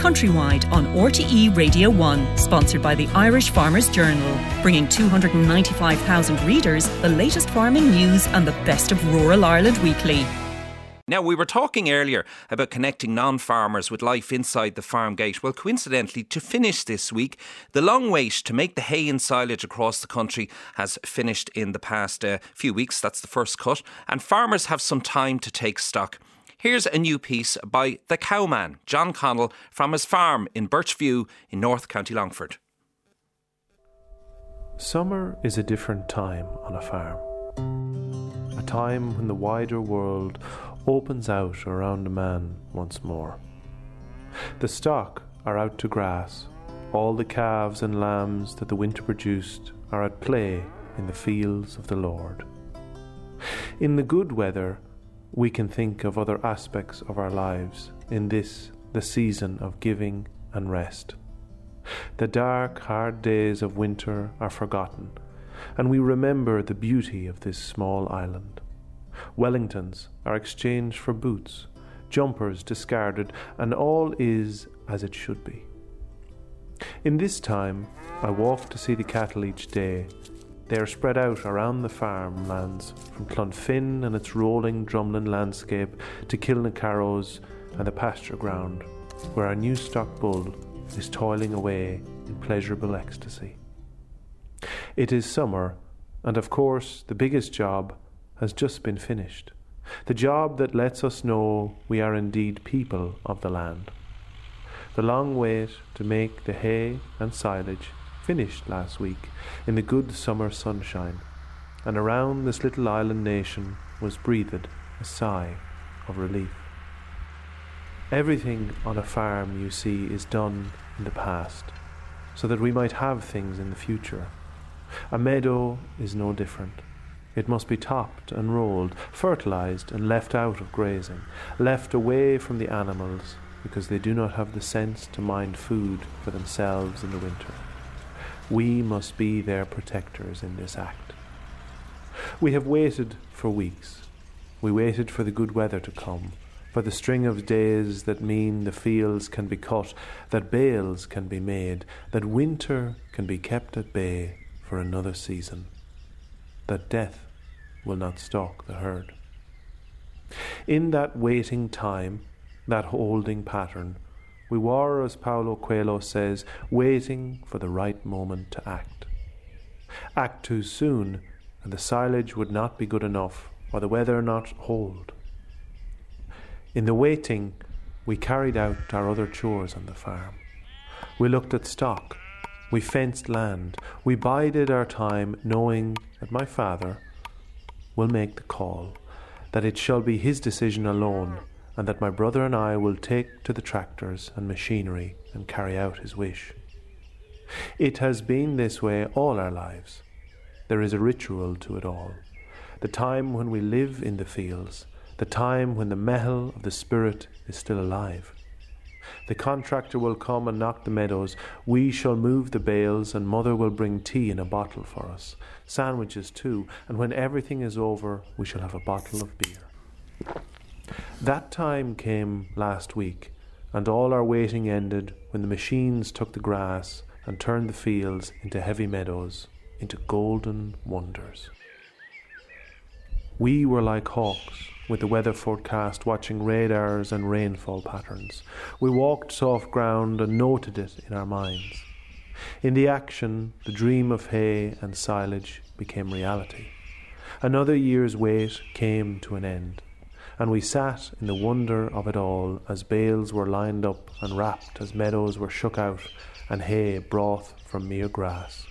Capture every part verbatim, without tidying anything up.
countrywide on R T E Radio one, sponsored by the Irish Farmers Journal, bringing two hundred ninety-five thousand readers the latest farming news and the best of rural Ireland weekly. Now, we were talking earlier about connecting non-farmers with life inside the farm gate. Well, coincidentally, to finish this week, the long wait to make the hay and silage across the country has finished in the past uh, few weeks. That's the first cut. And farmers have some time to take stock. Here's a new piece by the cowman, John Connell, from his farm in Birchview in North County Longford. Summer is a different time on a farm. A time when the wider world opens out around a man once more. The stock are out to grass. All the calves and lambs that the winter produced are at play in the fields of the Lord. In the good weather, we can think of other aspects of our lives in this, the season of giving and rest. The dark, hard days of winter are forgotten, and we remember the beauty of this small island. Wellingtons are exchanged for boots, jumpers discarded, and all is as it should be. In this time, I walk to see the cattle each day. They are spread out around the farmlands, from Clonfin and its rolling drumlin landscape to Kilnacarrows and the pasture ground, where our new stock bull is toiling away in pleasurable ecstasy. It is summer, and of course the biggest job has just been finished. The job that lets us know we are indeed people of the land. The long wait to make the hay and silage finished last week in the good summer sunshine, and around this little island nation was breathed a sigh of relief. Everything on a farm, you see, is done in the past, so that we might have things in the future. A meadow is no different. It must be topped and rolled, fertilised and left out of grazing, left away from the animals because they do not have the sense to mind food for themselves in the winter. We must be their protectors in this act. We have waited for weeks. We waited for the good weather to come, for the string of days that mean the fields can be cut, that bales can be made, that winter can be kept at bay for another season, that death will not stalk the herd. In that waiting time, that holding pattern, we were, as Paulo Coelho says, waiting for the right moment to act. Act too soon, and the silage would not be good enough, or the weather not hold. In the waiting, we carried out our other chores on the farm. We looked at stock. We fenced land. We bided our time, knowing that my father will make the call, that it shall be his decision alone, and that my brother and I will take to the tractors and machinery and carry out his wish. It has been this way all our lives. There is a ritual to it all. The time when we live in the fields, the time when the mettle of the spirit is still alive. The contractor will come and knock the meadows. We shall move the bales, and mother will bring tea in a bottle for us, sandwiches too, and when everything is over, we shall have a bottle of beer. That time came last week, and all our waiting ended when the machines took the grass and turned the fields into heavy meadows, into golden wonders. We were like hawks with the weather forecast, watching radars and rainfall patterns. We walked soft ground and noted it in our minds. In the action, the dream of hay and silage became reality. Another year's wait came to an end, and we sat in the wonder of it all as bales were lined up and wrapped, as meadows were shook out and hay brought from mere grass.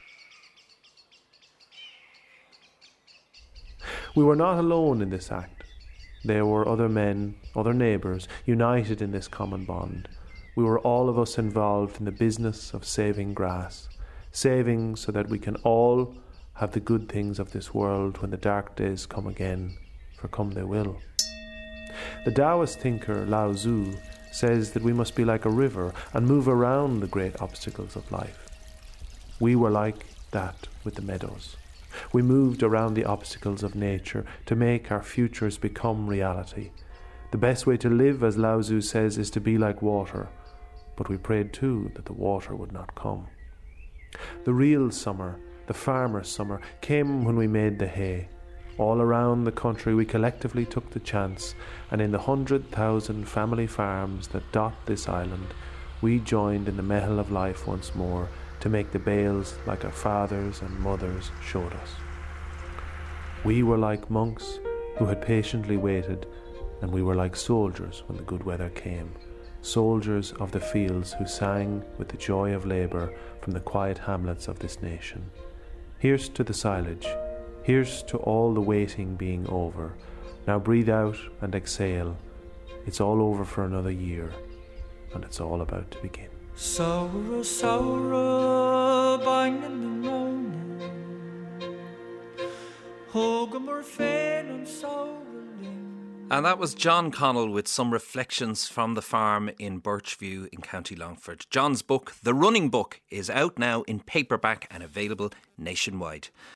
We were not alone in this act. There were other men, other neighbours, united in this common bond. We were all of us involved in the business of saving grass, saving so that we can all have the good things of this world when the dark days come again, for come they will. The Taoist thinker Lao Tzu says that we must be like a river and move around the great obstacles of life. We were like that with the meadows. We moved around the obstacles of nature to make our futures become reality. The best way to live, as Lao Tzu says, is to be like water. but we prayed too that the water would not come. The real summer, the farmer's summer, came when we made the hay. All around the country we collectively took the chance, and in the hundred thousand family farms that dot this island, we joined in the mettle of life once more to make the bales like our fathers and mothers showed us. We were like monks who had patiently waited, and we were like soldiers when the good weather came, soldiers of the fields who sang with the joy of labour from the quiet hamlets of this nation. Here's to the silage, here's to all the waiting being over. Now breathe out and exhale. It's all over for another year, and it's all about to begin. Sorrow, sorrow, binding the round. Hogamore fain and sorrow. And that was John Connell with some reflections from the farm in Birchview in County Longford. John's book, The Running Book, is out now in paperback and available nationwide.